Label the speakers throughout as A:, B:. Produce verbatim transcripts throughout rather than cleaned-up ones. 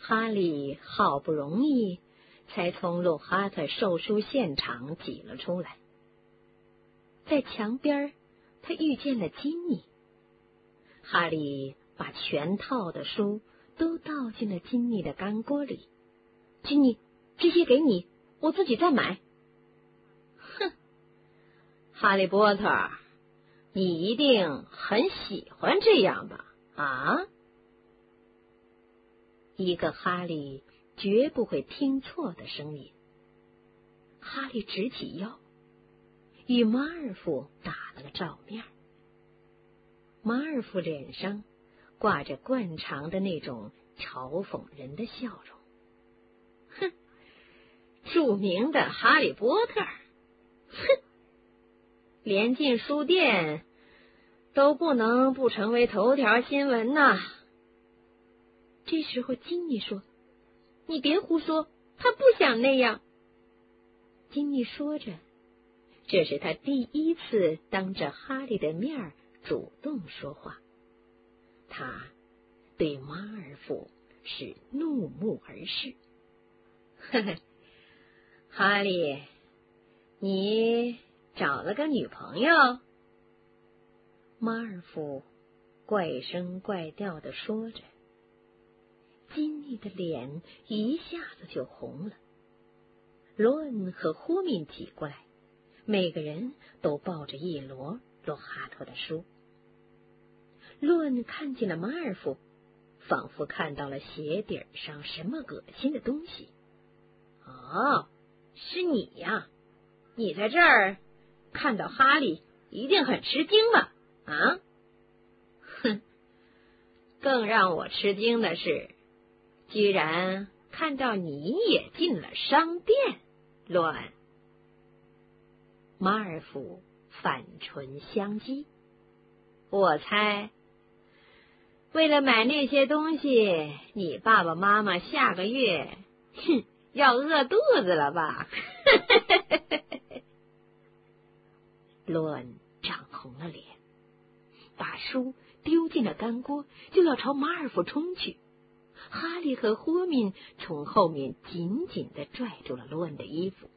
A: 哈利好不容易才从洛哈特售书现场挤了出来。在墙边，他遇见了金妮。哈利把全套的书都倒进了金妮的干锅里。金妮，这些给你，我自己再买。哼，哈利波特，你一定很喜欢这样吧？啊？一个哈利绝不会听错的声音。哈利直起腰，与马尔福打了个照面。马尔福脸上挂着惯常的那种嘲讽人的笑容。哼，著名的哈利波特，哼，连进书店都不能不成为头条新闻呐。这时候金妮说：“你别胡说，他不想那样。”金妮说着，这是他第一次当着哈利的面主动说话。他对马尔福是怒目而视。呵呵，哈利，你找了个女朋友？马尔福怪声怪调地说着。金妮的脸一下子就红了。罗恩和霍敏挤过来，每个人都抱着一摞罗哈特的书。罗恩看见了马尔福，仿佛看到了鞋底上什么恶心的东西。哦，是你呀！你在这儿看到哈利，一定很吃惊吧？啊？哼！更让我吃惊的是，居然看到你也进了商店，罗恩。马尔福反唇相讥。我猜，为了买那些东西，你爸爸妈妈下个月，哼，要饿肚子了吧？罗恩涨红了脸，把书丢进了干锅，就要朝马尔福冲去。哈利和霍敏从后面紧紧地拽住了罗恩的衣服。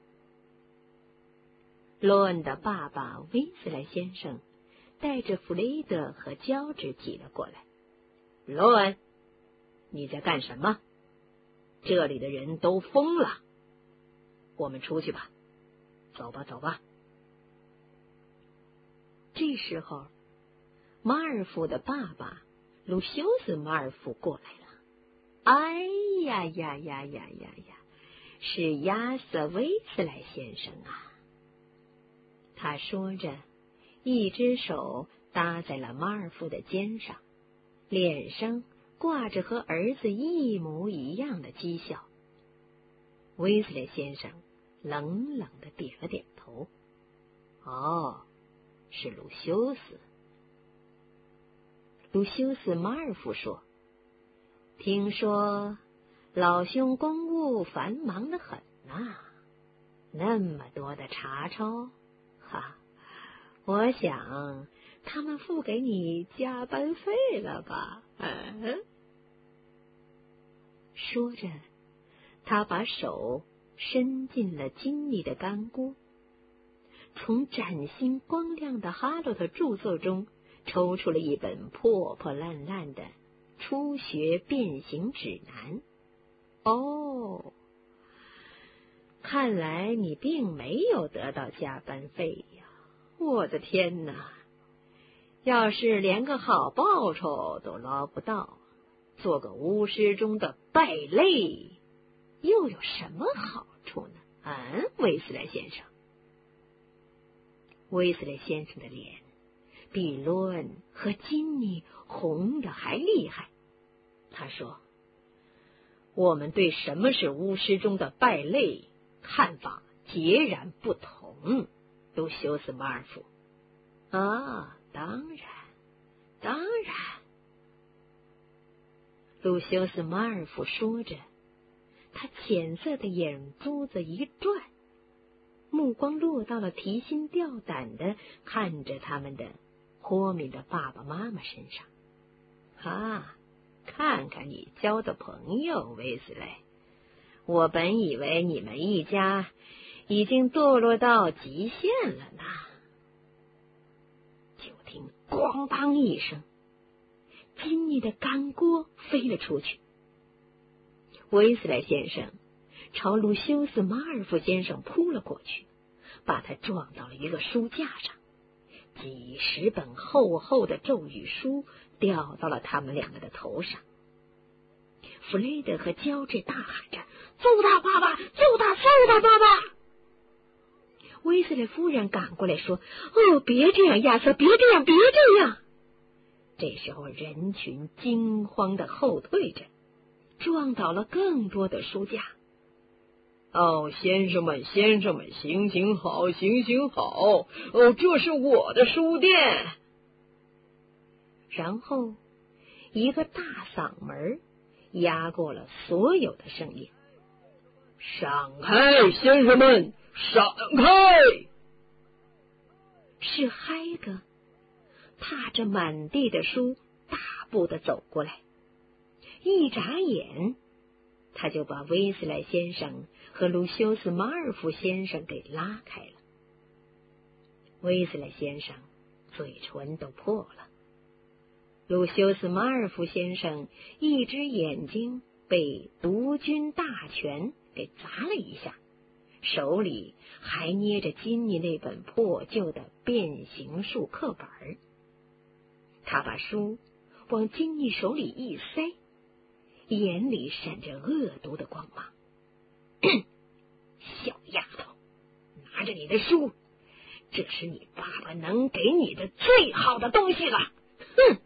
A: 罗恩的爸爸威斯莱先生带着弗雷德和乔治挤了过来。罗恩，你在干什么？这里的人都疯了。我们出去吧，走吧，走吧。这时候，马尔福的爸爸鲁修斯·马尔福过来了。哎呀呀呀呀呀呀！是亚瑟·威斯莱先生啊！他说着，一只手搭在了马尔福的肩上，脸上挂着和儿子一模一样的讥笑。威斯莱先生冷冷地点了点头。哦，是鲁修斯。鲁修斯·马尔福说：“听说老兄公务繁忙得很呐，那么多的查抄，哈，我想他们付给你加班费了吧？”嗯，说着，他把手伸进了金妮的干锅，从崭新光亮的哈洛特著作中抽出了一本破破烂烂的初学变形指南。哦，看来你并没有得到加班费呀！我的天哪！要是连个好报酬都捞不到，做个巫师中的败类又有什么好处呢？嗯，威斯莱先生。威斯莱先生的脸比罗恩和金妮红的还厉害。他说：“我们对什么是巫师中的败类看法截然不同。”鲁修斯·马尔福。啊，当然，当然。鲁修斯·马尔福说着，他浅色的眼珠子一转，目光落到了提心吊胆的看着他们的霍敏的爸爸妈妈身上。啊， 看看你交的朋友，威斯莱，我本以为你们一家已经堕落到极限了呢。就听咣当一声，金妮的干锅飞了出去。威斯莱先生朝鲁修斯·马尔福先生扑了过去，把他撞到了一个书架上，几十本厚厚的咒语书掉到了他们两个的头上。弗雷德和乔治大喊着：“揍他爸爸！揍他！揍他爸爸！”威斯莱夫人赶过来说：“哦，别这样，亚瑟，别这样，别这样！”这时候人群惊慌的后退着，撞倒了更多的书架。
B: 哦，先生们，先生们，行行好，行行好！哦，这是我的书店。
A: 然后，一个大嗓门压过了所有的声音：“
B: 闪开，先生们，闪开！”
A: 是嗨哥踏着满地的书，大步的走过来，一眨眼，他就把威斯莱先生和鲁修斯·马尔福先生给拉开了。威斯莱先生嘴唇都破了，鲁修斯·马尔福先生一只眼睛被独军大拳给砸了一下，手里还捏着金妮那本破旧的变形术课本。他把书往金妮手里一塞，眼里闪着恶毒的光芒。小丫头，拿着你的书，这是你爸爸能给你的最好的东西了。哼！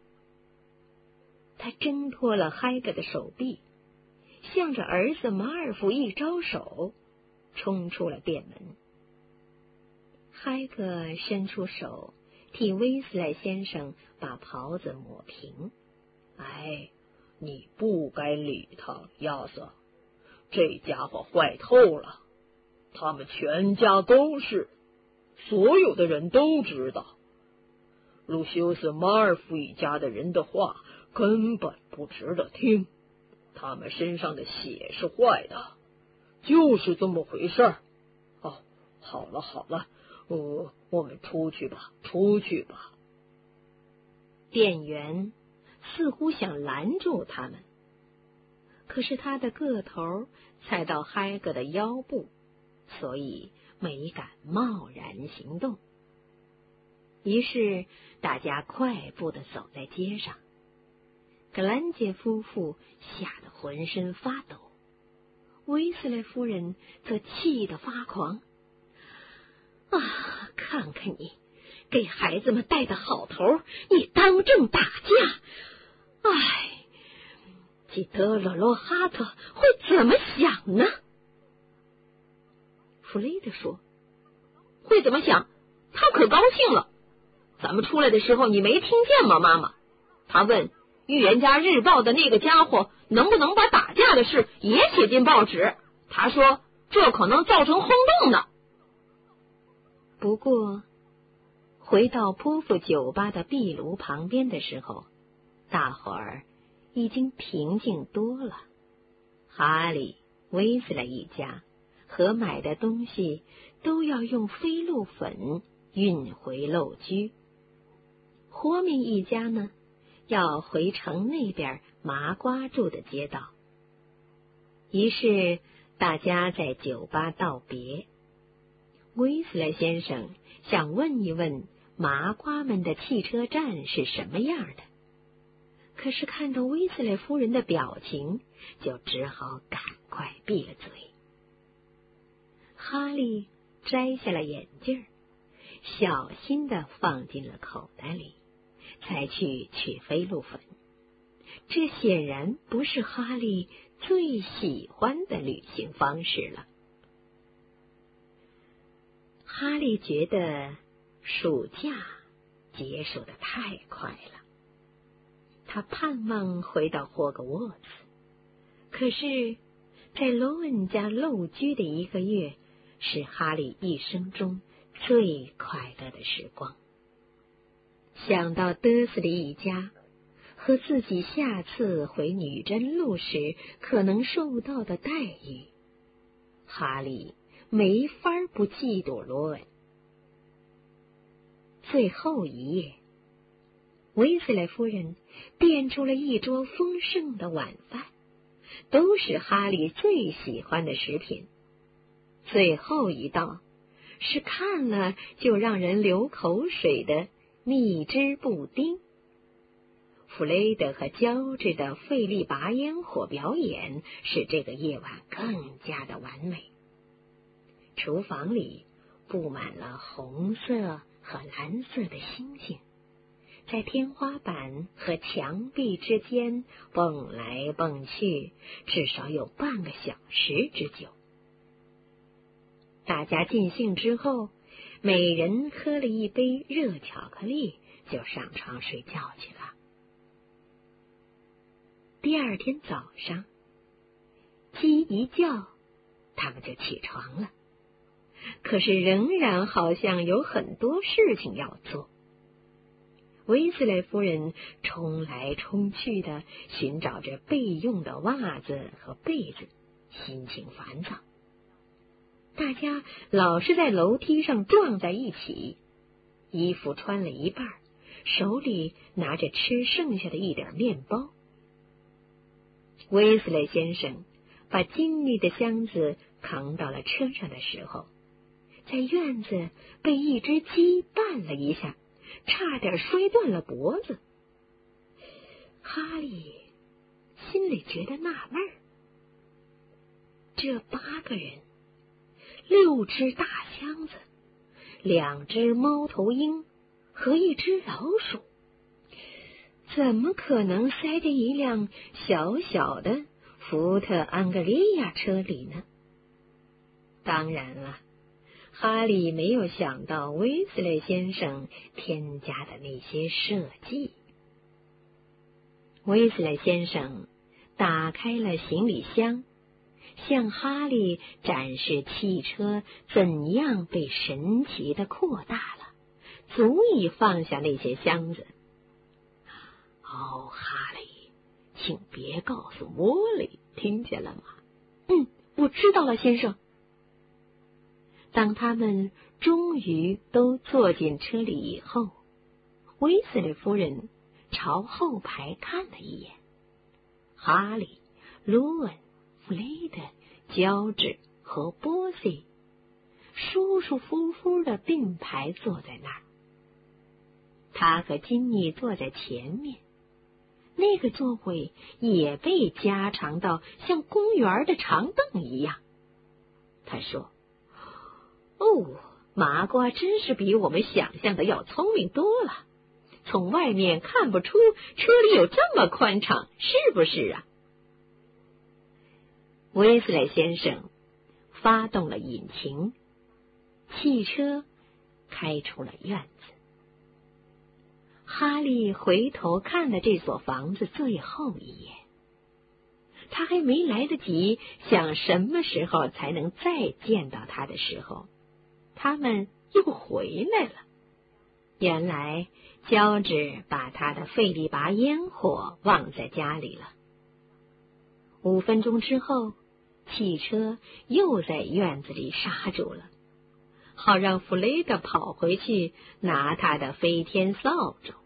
A: 他挣脱了嗨格的手臂，向着儿子马尔福一招手，冲出了店门。嗨格伸出手替威斯莱先生把袍子抹平。
B: 哎，你不该理他，亚瑟，这家伙坏透了。他们全家都是，所有的人都知道。鲁修斯·马尔福一家的人的话根本不值得听，他们身上的血是坏的，就是这么回事儿。哦，好了好了，呃，我们出去吧，出去吧。
A: 店员似乎想拦住他们，可是他的个头才到嗨格的腰部，所以没敢贸然行动。于是大家快步的走在街上，格兰杰夫妇吓得浑身发抖，威斯莱夫人则气得发狂。啊，看看你给孩子们带的好头，你当众打架！唉，基德罗罗哈特会怎么想呢？弗雷德说：“会怎么想？他可高兴了。咱们出来的时候，你没听见吗，妈妈？他问《预言家日报》的那个家伙能不能把打架的事也写进报纸。他说这可能造成轰动呢。”不过，回到波夫酒吧的壁炉旁边的时候，大伙儿已经平静多了。哈利、威斯莱一家和买的东西都要用飞鹿粉运回陋居。霍明一家呢，要回城那边麻瓜住的街道。于是大家在酒吧道别。威斯莱先生想问一问麻瓜们的汽车站是什么样的，可是看到威斯莱夫人的表情，就只好赶快闭了嘴。哈利摘下了眼镜，小心地放进了口袋里，才去取飞鹿粉。这显然不是哈利最喜欢的旅行方式了。哈利觉得暑假结束得太快了，他盼望回到霍格沃茨，可是在罗恩家陋居的一个月是哈利一生中最快乐的时光。想到德斯里一家和自己下次回女真路时可能受到的待遇，哈利没法不嫉妒罗恩。最后一夜，威斯莱夫人变出了一桌丰盛的晚饭，都是哈利最喜欢的食品。最后一道是看了就让人流口水的蜜汁布丁。弗雷德和乔治的费力拔烟火表演使这个夜晚更加的完美。厨房里布满了红色和蓝色的星星，在天花板和墙壁之间蹦来蹦去，至少有半个小时之久。大家尽兴之后，每人喝了一杯热巧克力，就上床睡觉去了。第二天早上，鸡一叫，他们就起床了。可是仍然好像有很多事情要做。威斯莱夫人冲来冲去的寻找着备用的袜子和被子，心情烦躁。大家老是在楼梯上撞在一起，衣服穿了一半，手里拿着吃剩下的一点面包。威斯莱先生把金妮的箱子扛到了车上的时候，在院子被一只鸡绊了一下，差点摔断了脖子。哈利心里觉得纳闷儿，这八个人，六只大箱子，两只猫头鹰和一只老鼠，怎么可能塞进一辆小小的福特安格利亚车里呢？当然了，哈利没有想到威斯莱先生添加的那些设计。威斯莱先生打开了行李箱，向哈利展示汽车怎样被神奇的扩大了，足以放下那些箱子。哦，哈利，请别告诉莫莉，听见了吗？嗯，我知道了，先生。当他们终于都坐进车里以后，威斯利夫人朝后排看了一眼，哈利、罗恩、弗雷德、乔治和波西舒舒服服的并排坐在那儿。他和金妮坐在前面，那个座位也被加长到像公园的长凳一样。他说：哦，麻瓜真是比我们想象的要聪明多了，从外面看不出车里有这么宽敞，是不是啊？威斯莱先生发动了引擎，汽车开出了院子。哈利回头看了这所房子最后一眼，他还没来得及想什么时候才能再见到他的时候，他们又回来了。原来乔治把他的费力拔烟火忘在家里了。五分钟之后，汽车又在院子里刹住了，好让弗雷德跑回去拿他的飞天扫帚。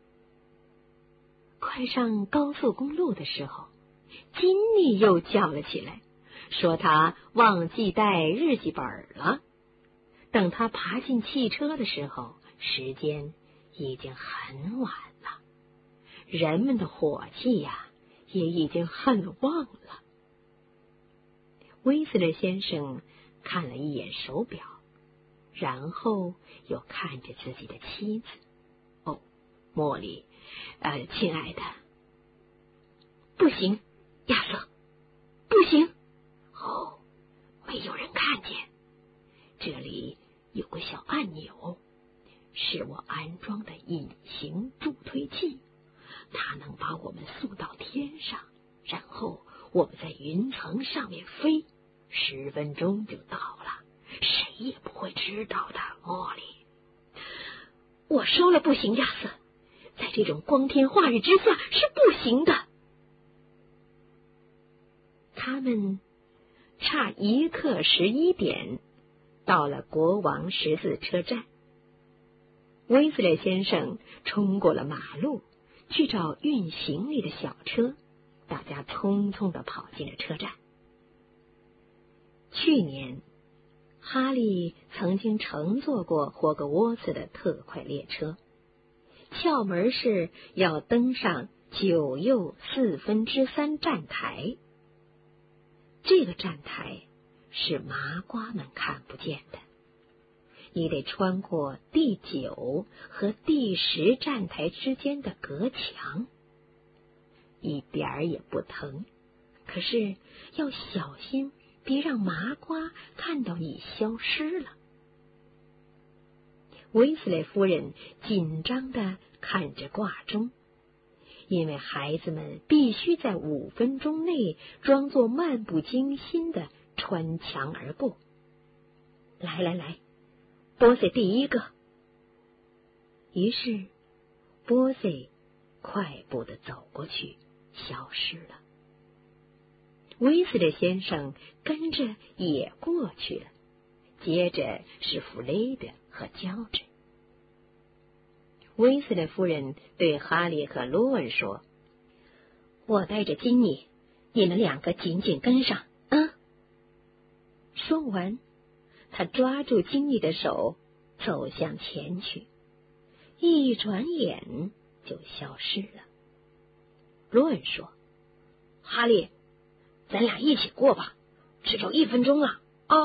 A: 快上高速公路的时候，金妮又叫了起来，说他忘记带日记本了。等他爬进汽车的时候，时间已经很晚了，人们的火气呀，也已经很旺了。威斯勒先生看了一眼手表，然后又看着自己的妻子。哦，茉莉，呃，亲爱的，不行，亚瑟，不行。哦，没有人看见。这里有个小按钮，是我安装的隐形助推器，它能把我们送到天上，然后我们在云层上面飞，十分钟就到了，谁也不会知道的，茉莉。我说了不行，亚瑟，在这种光天化日之下是不行的。他们差一刻十一点到了国王十字车站。威斯勒先生冲过了马路去找运行李的小车，大家匆匆地跑进了车站。去年哈利曾经乘坐过霍格沃茨的特快列车，窍门是要登上九又四分之三站台。这个站台是麻瓜们看不见的，你得穿过第九和第十站台之间的隔墙，一点儿也不疼，可是要小心别让麻瓜看到你消失了。威斯莱夫人紧张地看着挂钟，因为孩子们必须在五分钟内装作漫不经心地穿墙而过。来来来，波塞第一个。于是波塞快步地走过去，消失了。威斯勒先生跟着也过去了，接着是弗雷德和乔治。威斯勒夫人对哈利和罗恩说：“我带着金妮，你们两个紧紧跟上啊！”说完，他抓住金妮的手走向前去，一转眼就消失了。罗恩说：“哈利，咱俩一起过吧，只有一分钟了啊！”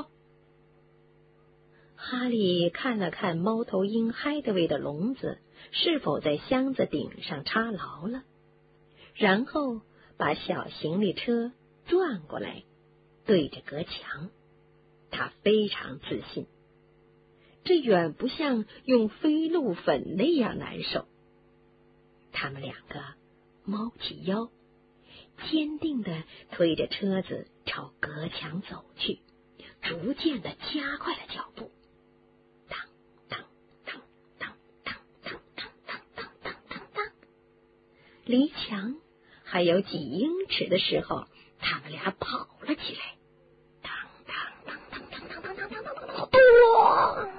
A: 哈利看了看猫头鹰海德维的笼子是否在箱子顶上插牢了，然后把小行李车转过来，对着隔墙。他非常自信，这远不像用飞鹿粉那样难受。他们两个猫起腰，坚定地推着车子朝隔墙走去，逐渐地加快了脚步。当当当当当当当当当当当当，离墙还有几英尺的时候，他们俩跑了起来。当当当当当当当当当当当，咚！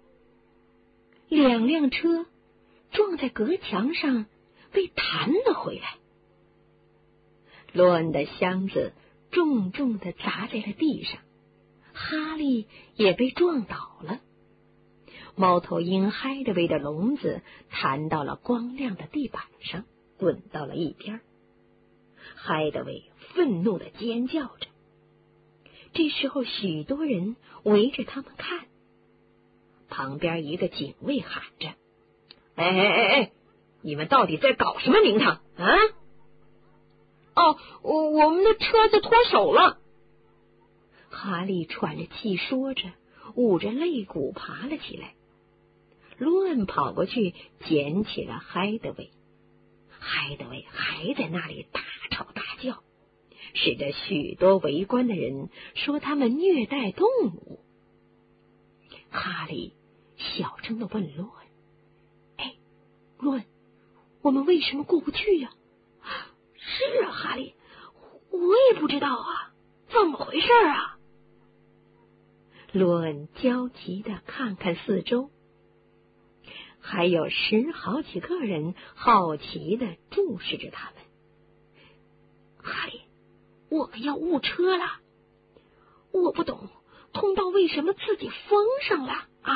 A: 两辆车撞在隔墙上，被弹了回来。罗恩的箱子重重地砸在了地上，哈利也被撞倒了。猫头鹰海德维的笼子弹到了光亮的地板上，滚到了一边。海德维愤怒地尖叫着。这时候许多人围着他们看，旁边一个警卫喊着：“哎哎哎哎，你们到底在搞什么名堂啊？”“哦，我我们的车子脱手了。”哈利喘着气说着，捂着肋骨爬了起来。罗恩跑过去捡起了海德维，海德维还在那里大吵大叫，使得许多围观的人说他们虐待动物。哈利小声地问罗恩：“哎，罗恩，我们为什么过不去呀？”“是啊，哈利，我也不知道啊，怎么回事啊？”罗恩焦急地看看四周，还有十好几个人好奇地注视着他们。“哈利，我们要误车了，我不懂通道为什么自己封上了啊？”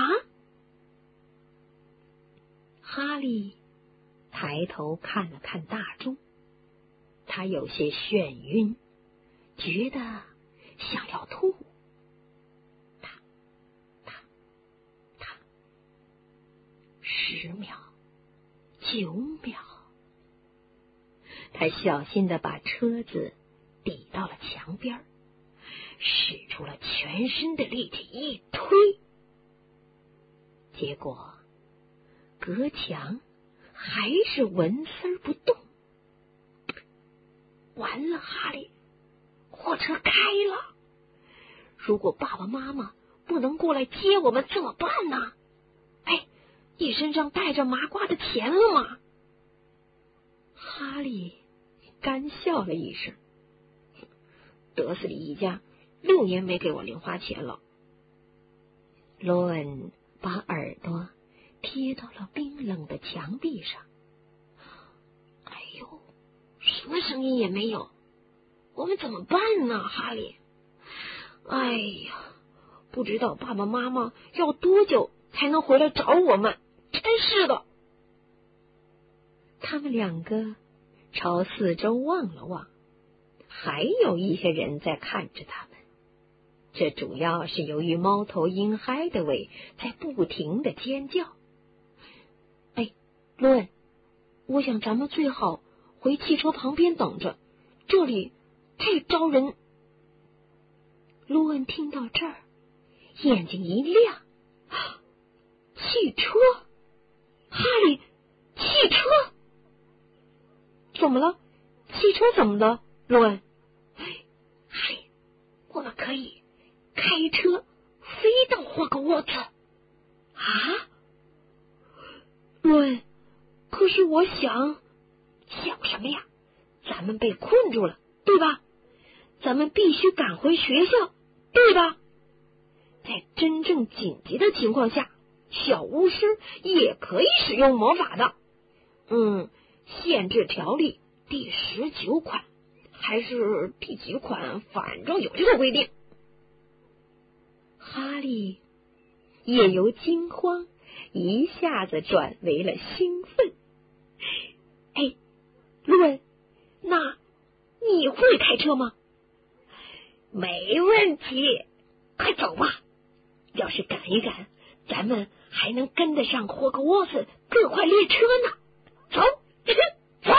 A: 哈利抬头看了看大钟，他有些眩晕，觉得想要吐。哒哒哒，十秒，九秒，他小心地把车子抵到了墙边，使出了全身的力气一推，结果隔墙还是纹丝不动。完了，哈利，货车开了！如果爸爸妈妈不能过来接我们怎么办呢？哎，你身上带着麻瓜的钱了吗？ 哈利干笑了一声，德斯里一家六年没给我零花钱了。罗恩把耳朵贴到了冰冷的墙壁上。哎呦，什么声音也没有，我们怎么办呢，哈利？哎呀，不知道爸爸妈妈要多久才能回来找我们，真是的。他们两个朝四周望了望，还有一些人在看着他们。这主要是由于猫头鹰嗨德韦在不停的尖叫。哎，罗恩，我想咱们最好回汽车旁边等着，这里太招人。罗恩听到这儿，眼睛一亮，汽车！哈利，汽车！怎么了？汽车怎么了，罗恩？嗨，我们可以开车飞到霍格沃茨。啊？罗恩，可是我想……想什么呀？咱们被困住了，对吧？咱们必须赶回学校，对吧？在真正紧急的情况下，小巫师也可以使用魔法的。嗯，限制条例第十九款还是第几款，反正有这个规定。哈利也由惊慌一下子转为了兴奋。哎，罗恩，那你会开车吗？没问题，快走吧。要是赶一赶，咱们还能跟得上霍格沃茨各快列车呢。走，走！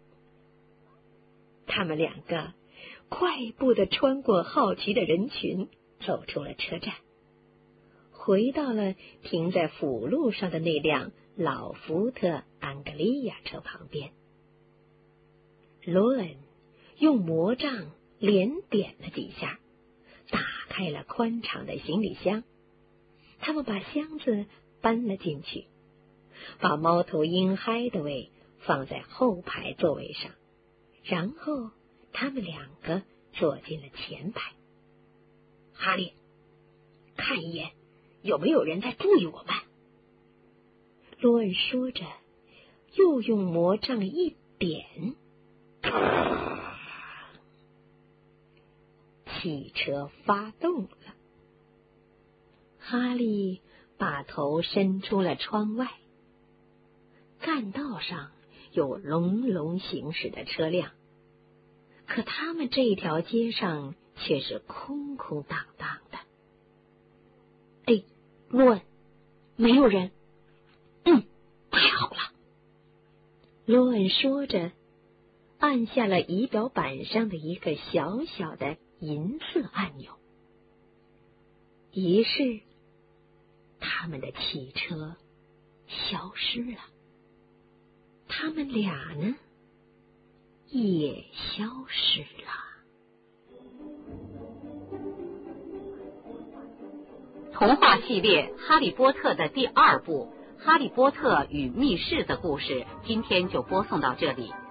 A: 他们两个快步的穿过好奇的人群，走出了车站，回到了停在辅路上的那辆老福特安格利亚车旁边。罗恩用魔杖连点了几下，打开了宽敞的行李箱。他们把箱子搬了进去，把猫头鹰嗨德韦放在后排座位上，然后他们两个坐进了前排。哈利，看一眼有没有人在注意我们。罗恩说着，又用魔杖一点，汽车发动了。哈利把头伸出了窗外，干道上有隆隆行驶的车辆，可他们这条街上却是空空荡荡的。哎，罗恩，没有人。嗯，太好了。罗恩说着，按下了仪表板上的一个小小的银色按钮。于是他们的汽车消失了，他们俩呢也消失了。
C: 童话系列《哈利波特》的第二部《哈利波特与密室》的故事，今天就播送到这里。